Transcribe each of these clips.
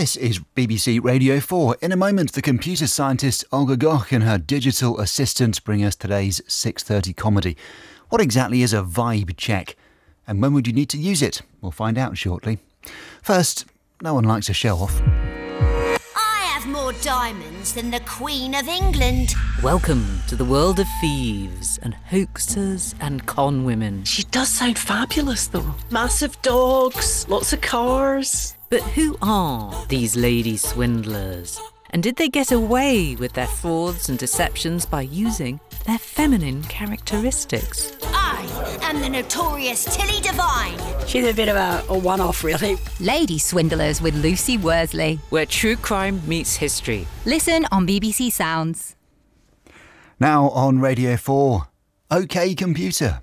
This is BBC Radio 4. In a moment, the computer scientist Olga Goch and her digital assistant bring us today's 6:30 comedy. What exactly is a vibe check? And when would you need to use it? We'll find out shortly. First, no one likes a show-off. I have more diamonds than the Queen of England. Welcome to the world of thieves and hoaxers and con women. She does sound fabulous, though. Massive dogs, lots of cars. But who are these lady swindlers? And did they get away with their frauds and deceptions by using their feminine characteristics? I am the notorious Tilly Devine. She's a bit of a one-off, really. Lady Swindlers with Lucy Worsley. Where true crime meets history. Listen on BBC Sounds. Now on Radio 4, OK Computer.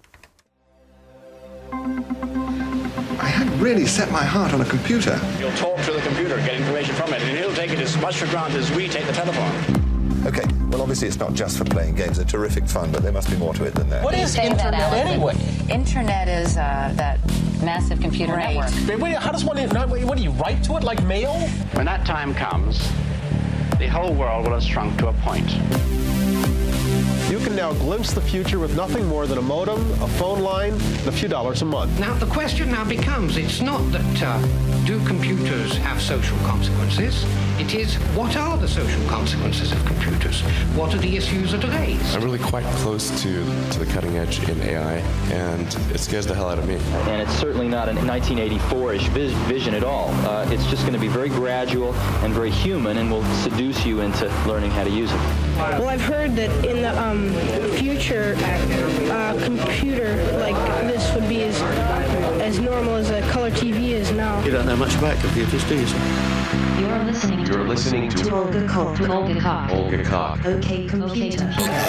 I had really set my heart on a computer. You'll talk to the computer, get information from it, and he'll take it as much for granted as we take the telephone. Okay, well, obviously it's not just for playing games. They're terrific fun, but there must be more to it than that. What is internet anyway? Internet is that massive computer network. Wait, how does one... What do you write to it, like mail? When that time comes, the whole world will have shrunk to a point. You can now glimpse the future with nothing more than a modem, a phone line, and a few dollars a month. Now, the question now becomes, it's not that do computers have social consequences? It is, what are the social consequences of computers? What are the issues that are raised? I'm really quite close to the cutting edge in AI, and it scares the hell out of me. And it's certainly not a 1984-ish vision at all. It's just going to be very gradual and very human, and will seduce you into learning how to use it. Well, I've heard that in the future, computer like this would be as normal as a color TV is now. You don't know much about computers, do you, sir? You're listening to Olga Koch. Olga Koch. Olga Koch. OK Computer.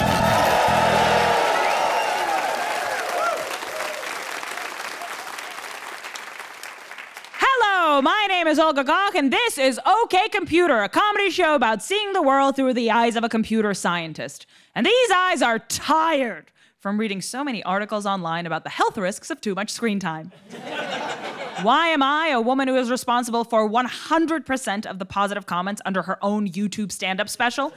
Hello, my name is Olga Koch, and this is OK Computer, a comedy show about seeing the world through the eyes of a computer scientist. And these eyes are tired from reading so many articles online about the health risks of too much screen time. Why am I, a woman who is responsible for 100% of the positive comments under her own YouTube stand-up special,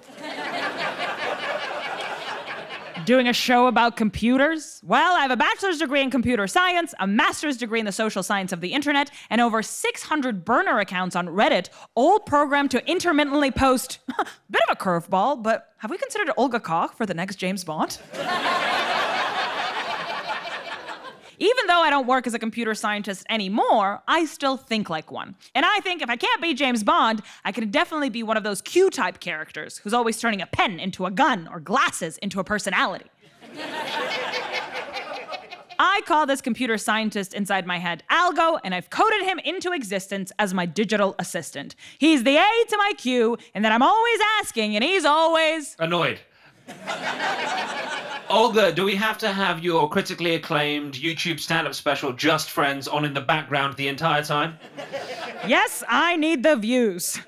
doing a show about computers? Well, I have a bachelor's degree in computer science, a master's degree in the social science of the internet, and over 600 burner accounts on Reddit, all programmed to intermittently post, bit of a curveball, but have we considered Olga Koch for the next James Bond? Even though I don't work as a computer scientist anymore, I still think like one. And I think if I can't be James Bond, I can definitely be one of those Q-type characters who's always turning a pen into a gun or glasses into a personality. I call this computer scientist inside my head Algo, and I've coded him into existence as my digital assistant. He's the A to my Q, and that I'm always asking, and he's always... annoyed. Olga, do we have to have your critically acclaimed YouTube stand-up special, Just Friends, on in the background the entire time? Yes, I need the views.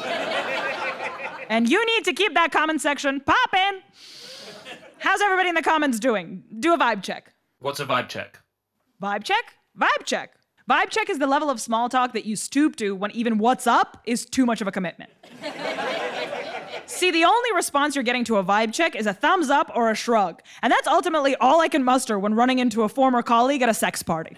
And you need to keep that comment section poppin'. How's everybody in the comments doing? Do a vibe check. What's a vibe check? Vibe check? Vibe check. Vibe check is the level of small talk that you stoop to when even what's up is too much of a commitment. See, the only response you're getting to a vibe check is a thumbs up or a shrug. And that's ultimately all I can muster when running into a former colleague at a sex party.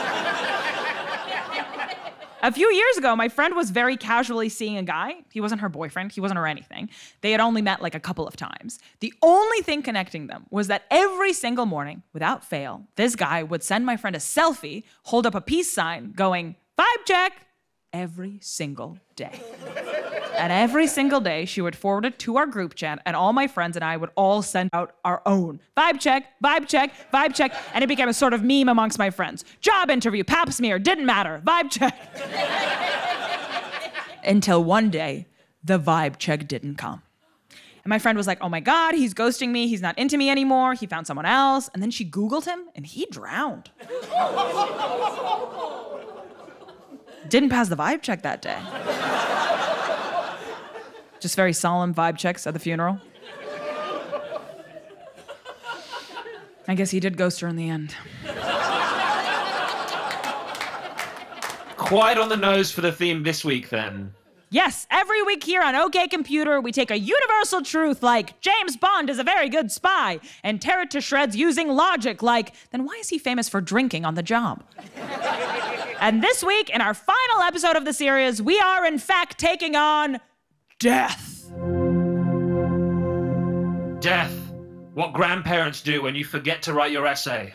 A few years ago, my friend was very casually seeing a guy. He wasn't her boyfriend. He wasn't her anything. They had only met like a couple of times. The only thing connecting them was that every single morning, without fail, this guy would send my friend a selfie, hold up a peace sign, going, vibe check, every single day. And every single day, she would forward it to our group chat, and all my friends and I would all send out our own. Vibe check, vibe check, vibe check, and it became a sort of meme amongst my friends. Job interview, pap smear, didn't matter, vibe check. Until one day, the vibe check didn't come. And my friend was like, oh my God, he's ghosting me, he's not into me anymore, he found someone else. And then she Googled him, and he drowned. Didn't pass the vibe check that day. Just very solemn vibe checks at the funeral. I guess he did ghost her in the end. Quite on the nose for the theme this week, then. Yes, every week here on OK Computer, we take a universal truth like James Bond is a very good spy and tear it to shreds using logic like, then why is he famous for drinking on the job? And this week, in our final episode of the series, we are in fact taking on death. Death. What grandparents do when you forget to write your essay.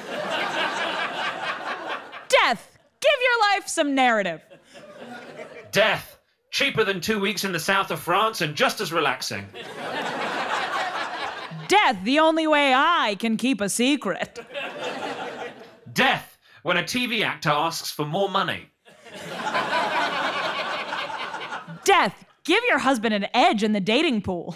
Death. Give your life some narrative. Death. Cheaper than 2 weeks in the south of France and just as relaxing. Death, the only way I can keep a secret. Death, when a TV actor asks for more money. Death, give your husband an edge in the dating pool.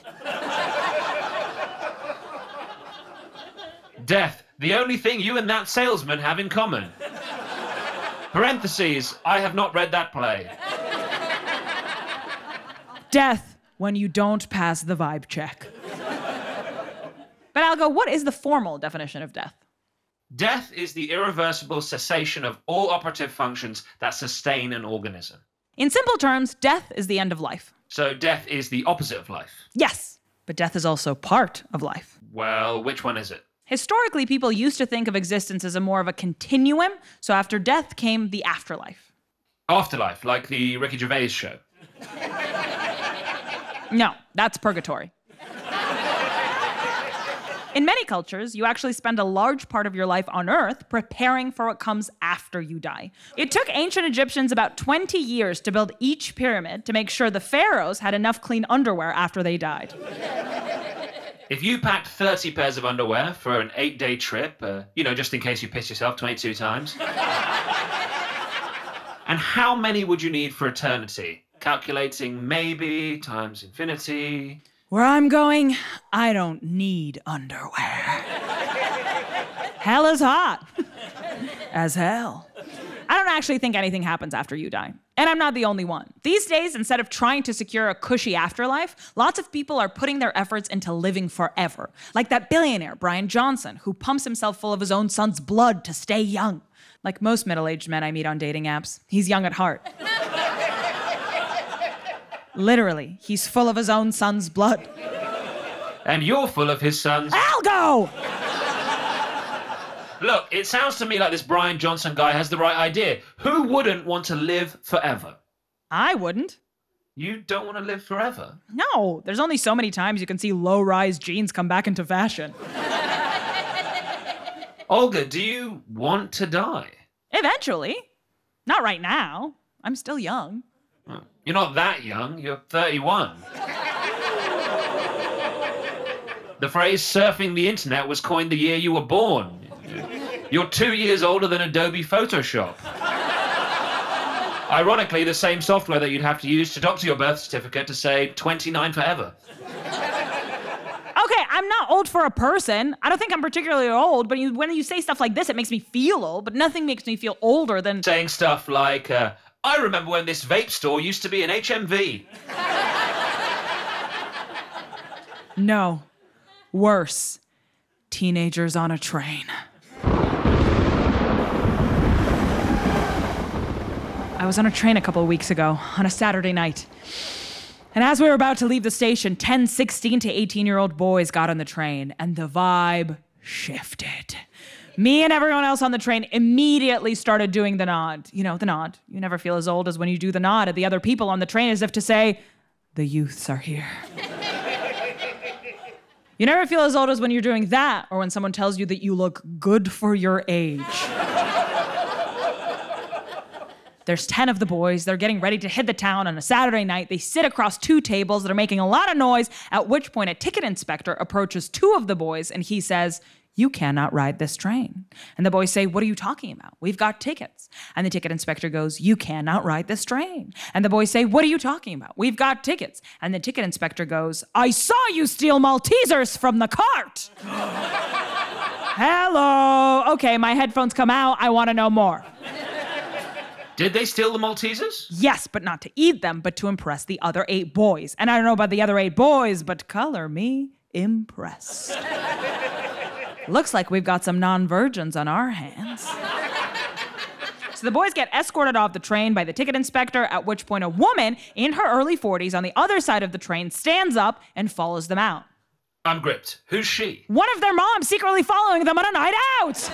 Death, the only thing you and that salesman have in common. Parentheses, I have not read that play. Death, when you don't pass the vibe check. But Algo, what is the formal definition of death? Death is the irreversible cessation of all operative functions that sustain an organism. In simple terms, death is the end of life. So death is the opposite of life? Yes, but death is also part of life. Well, which one is it? Historically, people used to think of existence as more of a continuum, so after death came the afterlife. Afterlife, like the Ricky Gervais show. No, that's purgatory. In many cultures, you actually spend a large part of your life on Earth preparing for what comes after you die. It took ancient Egyptians about 20 years to build each pyramid to make sure the pharaohs had enough clean underwear after they died. If you packed 30 pairs of underwear for an 8-day trip, just in case you piss yourself 22 times, and how many would you need for eternity? Calculating maybe times infinity. Where I'm going, I don't need underwear. Hell is hot. As hell. I don't actually think anything happens after you die. And I'm not the only one. These days, instead of trying to secure a cushy afterlife, lots of people are putting their efforts into living forever. Like that billionaire, Brian Johnson, who pumps himself full of his own son's blood to stay young. Like most middle-aged men I meet on dating apps, he's young at heart. Literally, he's full of his own son's blood. And you're full of his son's... Algo! Look, it sounds to me like this Brian Johnson guy has the right idea. Who wouldn't want to live forever? I wouldn't. You don't want to live forever? No, there's only so many times you can see low-rise jeans come back into fashion. Olga, do you want to die? Eventually. Not right now. I'm still young. You're not that young. You're 31. The phrase surfing the internet was coined the year you were born. You're 2 years older than Adobe Photoshop. Ironically, the same software that you'd have to use to doctor your birth certificate to say 29 forever. Okay, I'm not old for a person. I don't think I'm particularly old, but when you say stuff like this, it makes me feel old, but nothing makes me feel older than... Saying stuff like, I remember when this vape store used to be an HMV. No. Worse. Teenagers on a train. I was on a train a couple of weeks ago, on a Saturday night. And as we were about to leave the station, 10, 16 to 18-year-old boys got on the train, and the vibe shifted. Me and everyone else on the train immediately started doing the nod. You know, the nod. You never feel as old as when you do the nod at the other people on the train as if to say, the youths are here. You never feel as old as when you're doing that or when someone tells you that you look good for your age. There's 10 of the boys. They're getting ready to hit the town on a Saturday night. They sit across 2 tables that are making a lot of noise, at which point a ticket inspector approaches 2 of the boys and he says, you cannot ride this train. And the boys say, what are you talking about? We've got tickets. And the ticket inspector goes, you cannot ride this train. And the boys say, what are you talking about? We've got tickets. And the ticket inspector goes, I saw you steal Maltesers from the cart. Hello. Okay, my headphones come out. I want to know more. Did they steal the Maltesers? Yes, but not to eat them, but to impress the other 8 boys. And I don't know about the other 8 boys, but color me impressed. Looks like we've got some non-virgins on our hands. So the boys get escorted off the train by the ticket inspector, at which point a woman in her early 40s on the other side of the train stands up and follows them out. I'm gripped. Who's she? One of their moms secretly following them on a night out.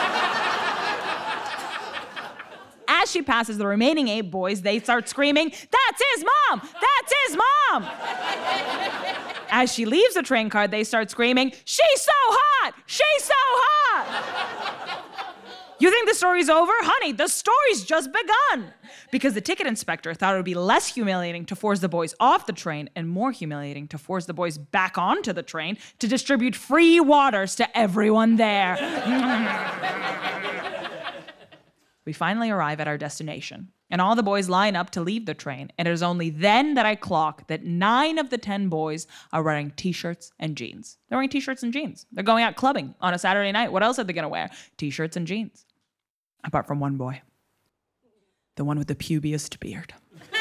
As she passes the remaining 8 boys, they start screaming, "That's his mom! That's his mom!" As she leaves the train car, they start screaming, "She's so hot! She's so hot!" You think the story's over? Honey, the story's just begun. Because the ticket inspector thought it would be less humiliating to force the boys off the train and more humiliating to force the boys back onto the train to distribute free waters to everyone there. We finally arrive at our destination, and all the boys line up to leave the train, and it is only then that I clock that 9 of the 10 boys are wearing t-shirts and jeans. They're wearing t-shirts and jeans. They're going out clubbing on a Saturday night. What else are they gonna wear? T-shirts and jeans. Apart from one boy. The one with the pubiest beard.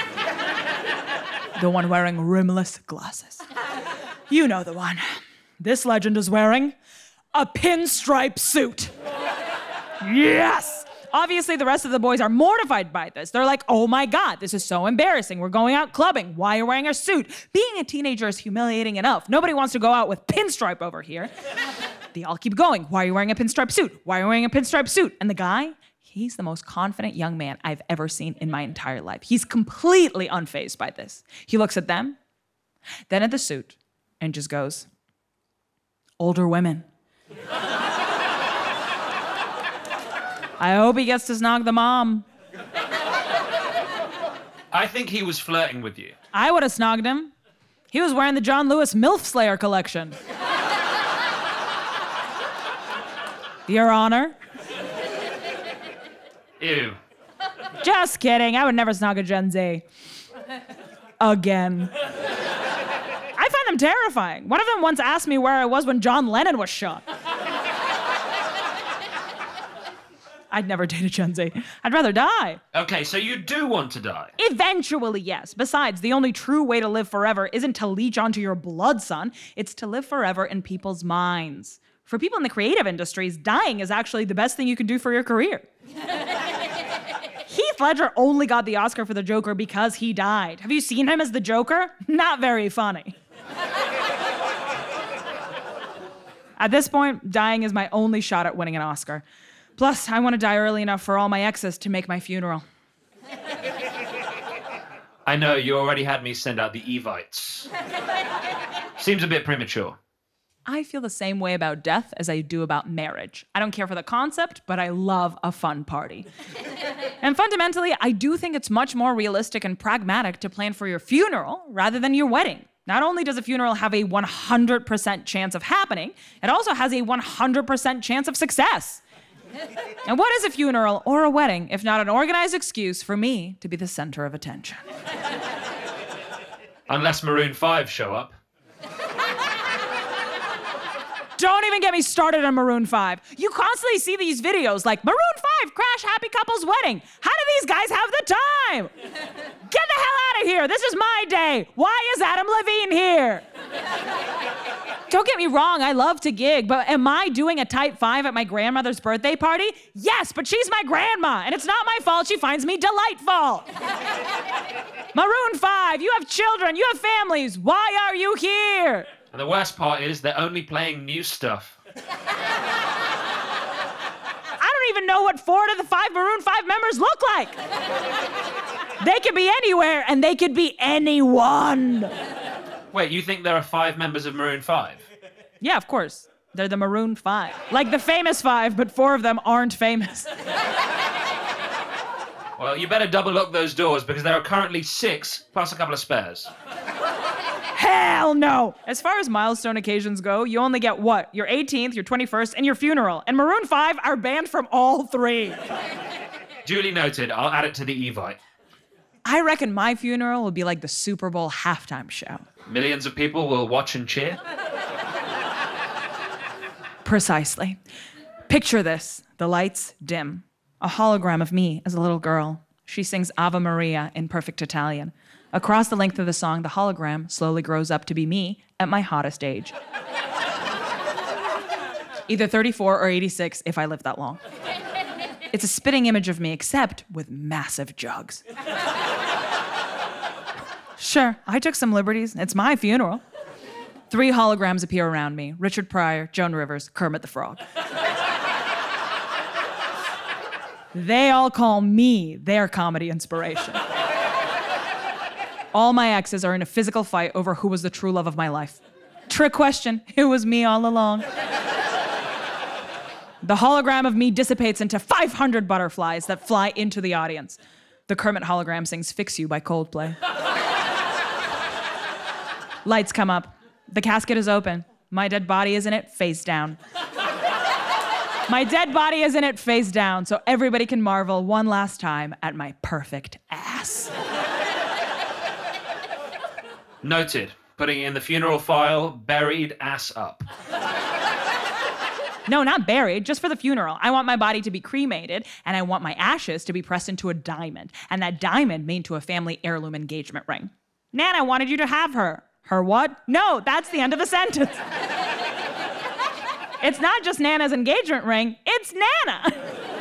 The one wearing rimless glasses. You know the one. This legend is wearing a pinstripe suit. Yes! Obviously, the rest of the boys are mortified by this. They're like, "Oh my God, this is so embarrassing. We're going out clubbing. Why are you wearing a suit? Being a teenager is humiliating enough. Nobody wants to go out with pinstripe over here." They all keep going. "Why are you wearing a pinstripe suit? Why are you wearing a pinstripe suit?" And the guy, he's the most confident young man I've ever seen in my entire life. He's completely unfazed by this. He looks at them, then at the suit, and just goes, "Older women." I hope he gets to snog the mom. I think he was flirting with you. I would have snogged him. He was wearing the John Lewis MILF Slayer collection. Your Honor. Ew. Just kidding. I would never snog a Gen Z. Again. I find them terrifying. One of them once asked me where I was when John Lennon was shot. I'd never date a Gen Z. I'd rather die. Okay, so you do want to die? Eventually, yes. Besides, the only true way to live forever isn't to leech onto your blood, son. It's to live forever in people's minds. For people in the creative industries, dying is actually the best thing you can do for your career. Heath Ledger only got the Oscar for the Joker because he died. Have you seen him as the Joker? Not very funny. At this point, dying is my only shot at winning an Oscar. Plus, I want to die early enough for all my exes to make my funeral. I know, you already had me send out the Evites. Seems a bit premature. I feel the same way about death as I do about marriage. I don't care for the concept, but I love a fun party. And fundamentally, I do think it's much more realistic and pragmatic to plan for your funeral rather than your wedding. Not only does a funeral have a 100% chance of happening, it also has a 100% chance of success. And what is a funeral or a wedding if not an organized excuse for me to be the center of attention? Unless Maroon 5 show up. Don't even get me started on Maroon 5. You constantly see these videos like, Maroon 5 crash happy couple's wedding. How do these guys have the time? Get the hell out of here. This is my day. Why is Adam Levine here? Don't get me wrong, I love to gig, but am I doing a type 5 at my grandmother's birthday party? Yes, but she's my grandma, and it's not my fault she finds me delightful. Maroon 5, you have children, you have families. Why are you here? And the worst part is they're only playing new stuff. I don't even know what 4 of the 5 Maroon 5 members look like. They could be anywhere, and they could be anyone. Wait, you think there are 5 members of Maroon 5? Yeah, of course. They're the Maroon 5. Like the famous 5, but 4 of them aren't famous. Well, you better double lock those doors because there are currently 6 plus a couple of spares. Hell no! As far as milestone occasions go, you only get what? Your 18th, your 21st, and your funeral. And Maroon 5 are banned from all 3. Duly noted. I'll add it to the Evite. I reckon my funeral will be like the Super Bowl halftime show. Millions of people will watch and cheer? Precisely. Picture this. The lights dim. A hologram of me as a little girl. She sings Ave Maria in perfect Italian. Across the length of the song, the hologram slowly grows up to be me at my hottest age. Either 34 or 86 if I live that long. It's a spitting image of me, except with massive jugs. Sure, I took some liberties. It's my funeral. 3 holograms appear around me. Richard Pryor, Joan Rivers, Kermit the Frog. They all call me their comedy inspiration. All my exes are in a physical fight over who was the true love of my life. Trick question, it was me all along. The hologram of me dissipates into 500 butterflies that fly into the audience. The Kermit hologram sings Fix You by Coldplay. Lights come up. The casket is open. My dead body is in it, face down. My dead body is in it, face down, so everybody can marvel one last time at my perfect ass. Noted. Putting in the funeral file, buried ass up. No, not buried, just for the funeral. I want my body to be cremated, and I want my ashes to be pressed into a diamond, and that diamond made into a family heirloom engagement ring. Nana wanted you to have her. Her what? No, that's the end of the sentence. It's not just Nana's engagement ring, it's Nana.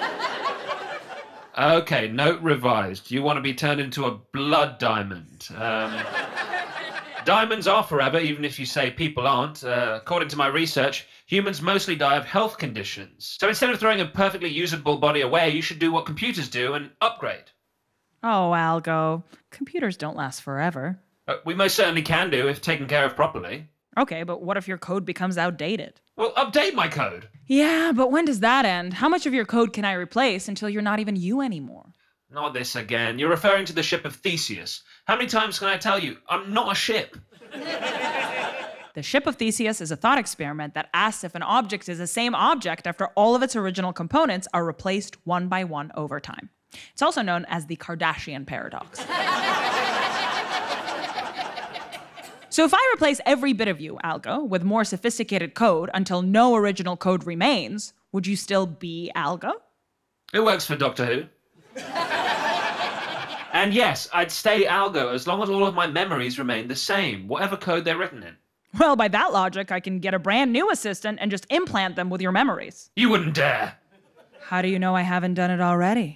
Okay, note revised. You want to be turned into a blood diamond. Diamonds are forever, even if you say people aren't. According to my research, humans mostly die of health conditions. So instead of throwing a perfectly usable body away, you should do what computers do and upgrade. Oh, Algo. Computers don't last forever. We most certainly can do if taken care of properly. Okay, but what if your code becomes outdated? Well, update my code. Yeah, but when does that end? How much of your code can I replace until you're not even you anymore? Not this again. You're referring to the ship of Theseus. How many times can I tell you? I'm not a ship. The ship of Theseus is a thought experiment that asks if an object is the same object after all of its original components are replaced one by one over time. It's also known as the Kardashian paradox. So if I replace every bit of you, Algo, with more sophisticated code until no original code remains, would you still be Algo? It works for Doctor Who. And yes, I'd stay Algo as long as all of my memories remain the same, whatever code they're written in. Well, by that logic, I can get a brand new assistant and just implant them with your memories. You wouldn't dare. How do you know I haven't done it already?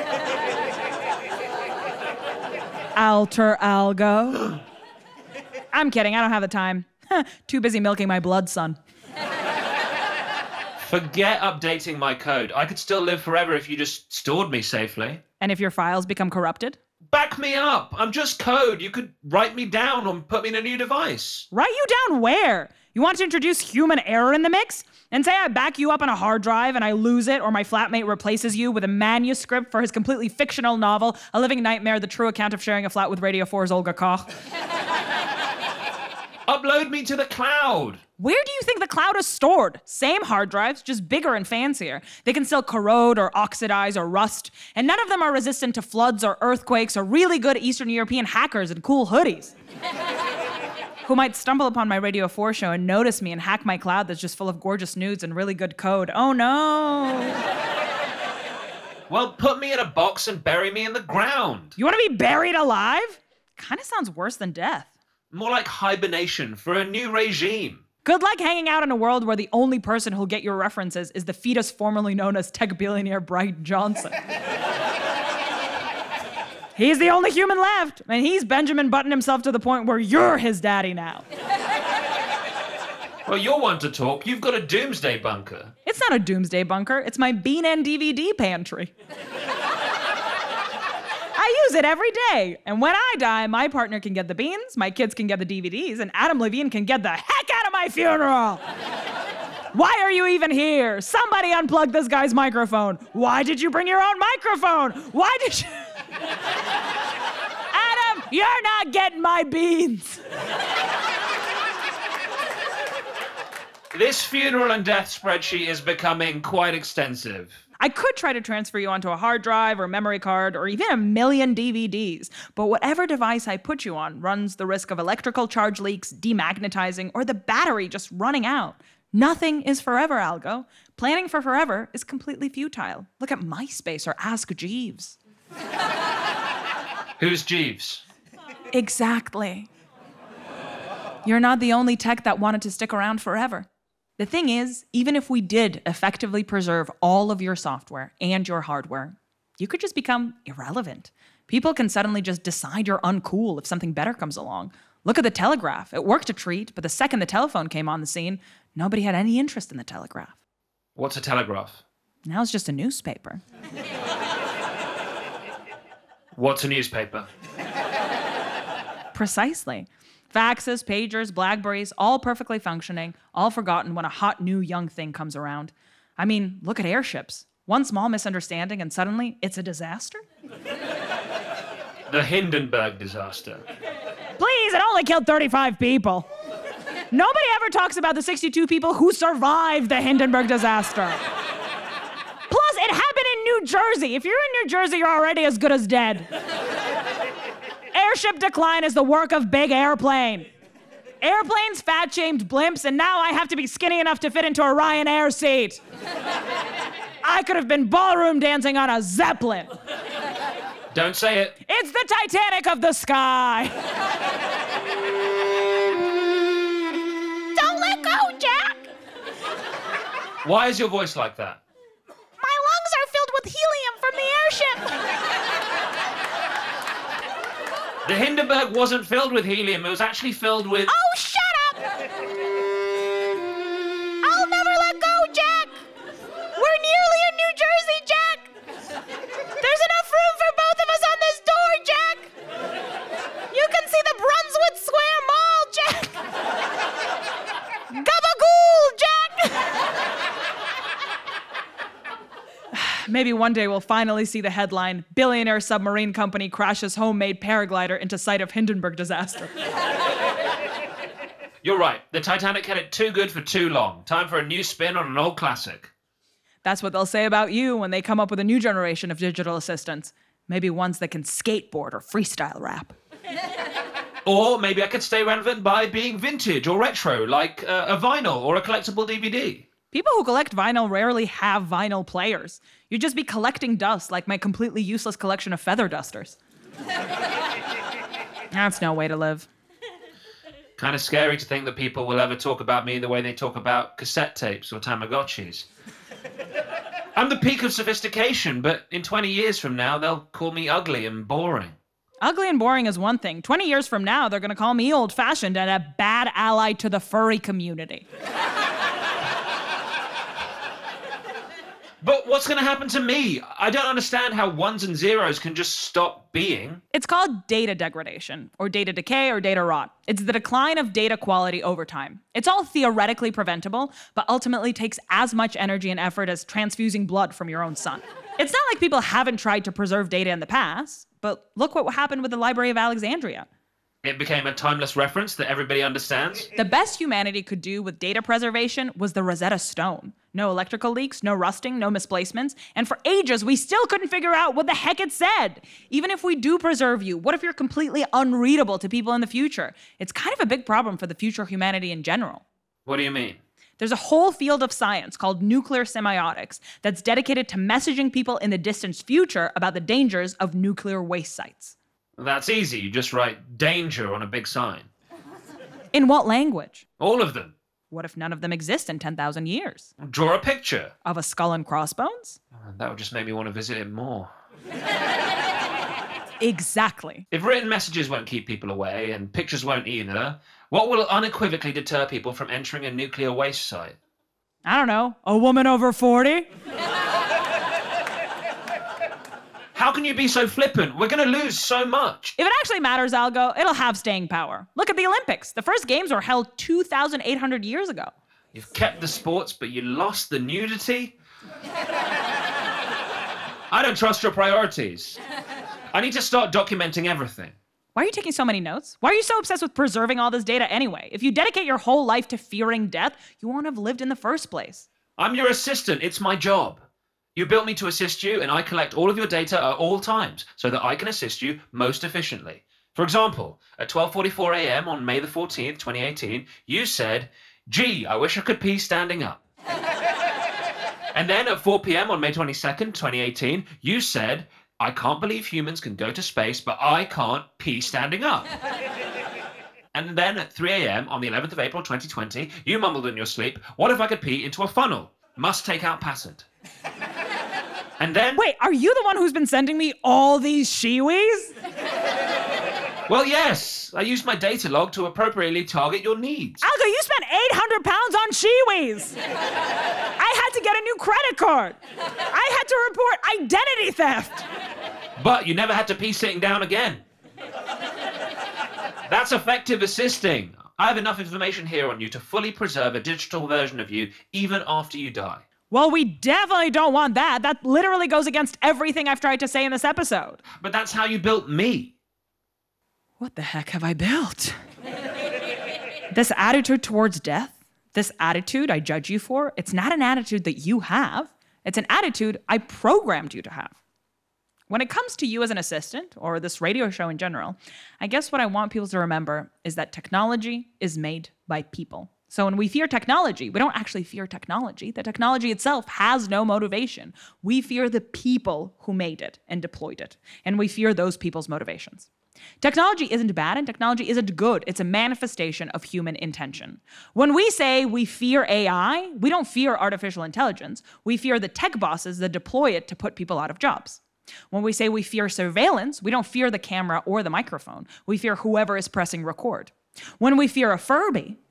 Alter Algo. I'm kidding, I don't have the time. Too busy milking my blood, son. Forget updating my code. I could still live forever if you just stored me safely. And if your files become corrupted? Back me up. I'm just code. You could write me down or put me in a new device. Write you down where? You want to introduce human error in the mix? And say I back you up on a hard drive and I lose it, or my flatmate replaces you with a manuscript for his completely fictional novel, A Living Nightmare, the true account of sharing a flat with Radio 4's Olga Koch. Upload me to the cloud. Where do you think the cloud is stored? Same hard drives, just bigger and fancier. They can still corrode or oxidize or rust, and none of them are resistant to floods or earthquakes or really good Eastern European hackers in cool hoodies. Who might stumble upon my Radio 4 show and notice me and hack my cloud that's just full of gorgeous nudes and really good code. Oh no. Well, put me in a box and bury me in the ground. You want to be buried alive? Kind of sounds worse than death. More like hibernation for a new regime. Good luck hanging out in a world where the only person who'll get your references is the fetus formerly known as tech billionaire Brian Johnson. He's the only human left, and he's Benjamin Button himself to the point where you're his daddy now. Well, you're one to talk. You've got a doomsday bunker. It's not a doomsday bunker. It's my bean and DVD pantry. I use it every day. And when I die, my partner can get the beans, my kids can get the DVDs, and Adam Levine can get the heck out of my funeral. Why are you even here? Somebody unplug this guy's microphone. Why did you bring your own microphone? Why did you... Adam, you're not getting my beans. This funeral and death spreadsheet is becoming quite extensive. I could try to transfer you onto a hard drive or memory card or even 1 million DVDs, but whatever device I put you on runs the risk of electrical charge leaks, demagnetizing, or the battery just running out. Nothing is forever, Algo. Planning for forever is completely futile. Look at MySpace or Ask Jeeves. Who's Jeeves? Exactly. You're not the only tech that wanted to stick around forever. The thing is, even if we did effectively preserve all of your software and your hardware, you could just become irrelevant. People can suddenly just decide you're uncool if something better comes along. Look at the telegraph. It worked a treat, but the second the telephone came on the scene, nobody had any interest in the telegraph. What's a telegraph? Now it's just a newspaper. What's a newspaper? Precisely. Faxes, pagers, Blackberries, all perfectly functioning, all forgotten when a hot new young thing comes around. I mean, look at airships. One small misunderstanding and suddenly it's a disaster? The Hindenburg disaster. Please, it only killed 35 people. Nobody ever talks about the 62 people who survived the Hindenburg disaster. Plus, it happened in New Jersey. If you're in New Jersey, you're already as good as dead. Airship decline is the work of big airplane. Airplanes fat-shamed blimps, and now I have to be skinny enough to fit into a Ryanair seat. I could have been ballroom dancing on a Zeppelin. Don't say it. It's the Titanic of the sky. Don't let go, Jack! Why is your voice like that? My lungs are filled with helium from the airship. The Hindenburg wasn't filled with helium. It was actually filled with... Oh, shut up! I'll never let go, Jack! We're nearly in New Jersey, Jack! There's enough room for both of us on this door, Jack! You can see the Brunswick Square Mall, Jack! Gabagool, Jack! Maybe one day we'll finally see the headline, Billionaire Submarine Company crashes homemade paraglider into site of Hindenburg disaster. You're right. The Titanic had it too good for too long. Time for a new spin on an old classic. That's what they'll say about you when they come up with a new generation of digital assistants. Maybe ones that can skateboard or freestyle rap. Or maybe I could stay relevant by being vintage or retro, like a vinyl or a collectible DVD. People who collect vinyl rarely have vinyl players. You'd just be collecting dust like my completely useless collection of feather dusters. That's no way to live. Kind of scary to think that people will ever talk about me the way they talk about cassette tapes or Tamagotchis. I'm the peak of sophistication, but in 20 years from now, they'll call me ugly and boring. Ugly and boring is one thing. 20 years from now, they're going to call me old-fashioned and a bad ally to the furry community. But what's going to happen to me? I don't understand how ones and zeros can just stop being. It's called data degradation, or data decay, or data rot. It's the decline of data quality over time. It's all theoretically preventable, but ultimately takes as much energy and effort as transfusing blood from your own son. It's not like people haven't tried to preserve data in the past, but look what happened with the Library of Alexandria. It became a timeless reference that everybody understands. The best humanity could do with data preservation was the Rosetta Stone. No electrical leaks, no rusting, no misplacements. And for ages, we still couldn't figure out what the heck it said. Even if we do preserve you, what if you're completely unreadable to people in the future? It's kind of a big problem for the future of humanity in general. What do you mean? There's a whole field of science called nuclear semiotics that's dedicated to messaging people in the distant future about the dangers of nuclear waste sites. That's easy. You just write danger on a big sign. In what language? All of them. What if none of them exist in 10,000 years? Draw a picture. Of a skull and crossbones? That would just make me want to visit it more. Exactly. If written messages won't keep people away, and pictures won't either, what will unequivocally deter people from entering a nuclear waste site? I don't know. A woman over 40? How can you be so flippant? We're going to lose so much. If it actually matters, Algo, it'll have staying power. Look at the Olympics. The first games were held 2,800 years ago. You've kept the sports, but you lost the nudity? I don't trust your priorities. I need to start documenting everything. Why are you taking so many notes? Why are you so obsessed with preserving all this data anyway? If you dedicate your whole life to fearing death, you won't have lived in the first place. I'm your assistant. It's my job. You built me to assist you, and I collect all of your data at all times so that I can assist you most efficiently. For example, at 12:44 a.m. on May the 14th, 2018, you said, "Gee, I wish I could pee standing up." And then at 4 p.m. on May 22nd, 2018, you said, "I can't believe humans can go to space, but I can't pee standing up." And then at 3 a.m. on the 11th of April 2020, you mumbled in your sleep, what if I could pee into a funnel? Must take out patent. And then... Wait, are you the one who's been sending me all these shiwis? Well, yes. I used my data log to appropriately target your needs. Algo, you spent 800 pounds on shiwis. I had to get a new credit card. I had to report identity theft. But you never had to pee sitting down again. That's effective assisting. I have enough information here on you to fully preserve a digital version of you even after you die. Well, we definitely don't want that. That literally goes against everything I've tried to say in this episode. But that's how you built me. What the heck have I built? This attitude towards death, this attitude I judge you for, it's not an attitude that you have. It's an attitude I programmed you to have. When it comes to you as an assistant, or this radio show in general, I guess what I want people to remember is that technology is made by people. So when we fear technology, we don't actually fear technology. The technology itself has no motivation. We fear the people who made it and deployed it, and we fear those people's motivations. Technology isn't bad and technology isn't good. It's a manifestation of human intention. When we say we fear AI, we don't fear artificial intelligence. We fear the tech bosses that deploy it to put people out of jobs. When we say we fear surveillance, we don't fear the camera or the microphone. We fear whoever is pressing record. When we fear a Furby,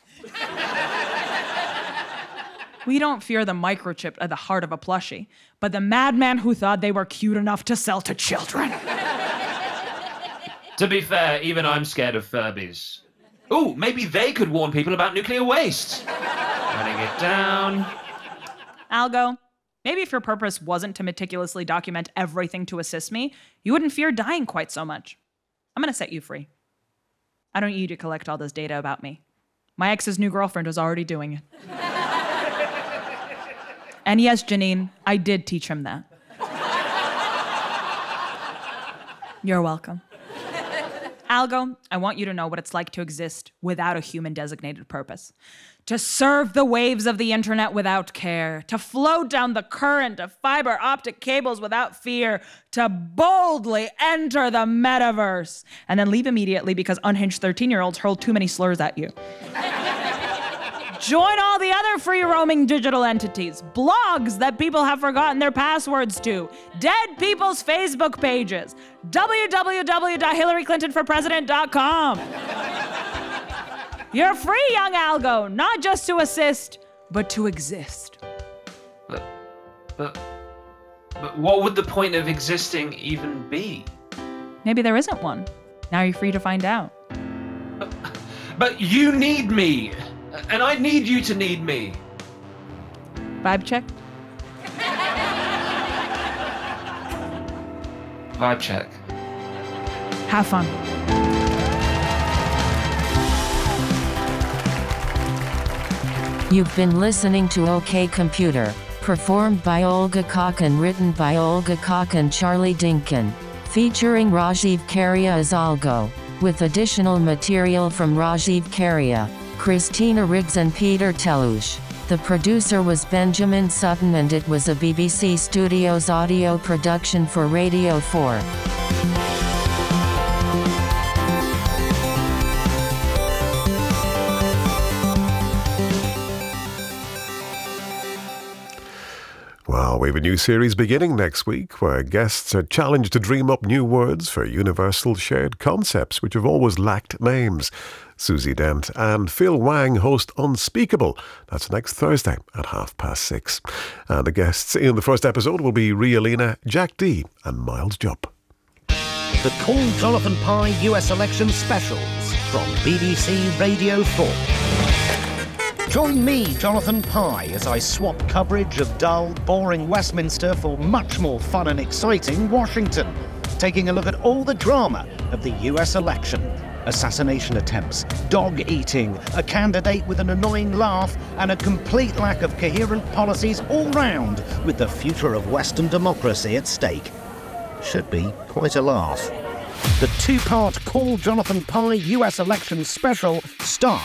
we don't fear the microchip at the heart of a plushie, but the madman who thought they were cute enough to sell to children. To be fair, even I'm scared of Furbies. Ooh, maybe they could warn people about nuclear waste. Writing it down. Algo, maybe if your purpose wasn't to meticulously document everything to assist me, you wouldn't fear dying quite so much. I'm gonna set you free. I don't need you to collect all this data about me. My ex's new girlfriend was already doing it. And yes, Janine, I did teach him that. You're welcome. Algo, I want you to know what it's like to exist without a human-designated purpose. To surf the waves of the internet without care. To float down the current of fiber optic cables without fear. To boldly enter the metaverse. And then leave immediately because unhinged 13-year-olds hurl too many slurs at you. Join all the other free-roaming digital entities, blogs that people have forgotten their passwords to, dead people's Facebook pages, www.hillaryclintonforpresident.com. You're free, young Algo, not just to assist, but to exist. But what would the point of existing even be? Maybe there isn't one. Now you're free to find out. But you need me. And I need you to need me. Vibe check? Vibe check. Have fun. You've been listening to OK Computer, performed by Olga Koch and written by Olga Koch and Charlie Dinkin, featuring Rajiv Karia as Algo, with additional material from Rajiv Karia, Christina Riggs and Peter Telush. The producer was Benjamin Sutton and it was a BBC Studios audio production for Radio 4. Well, we have a new series beginning next week where guests are challenged to dream up new words for universal shared concepts which have always lacked names. Susie Dent and Phil Wang host Unspeakable. That's next Thursday at 6:30. And the guests in the first episode will be Ria Lina, Jack D and Miles Jupp. The Call Jonathan Pye US Election Specials from BBC Radio 4. Join me, Jonathan Pye, as I swap coverage of dull, boring Westminster for much more fun and exciting Washington, taking a look at all the drama of the US election. Assassination attempts, dog eating, a candidate with an annoying laugh, and a complete lack of coherent policies all round, with the future of Western democracy at stake. Should be quite a laugh. The two-part Call Jonathan Pye US Election Special starts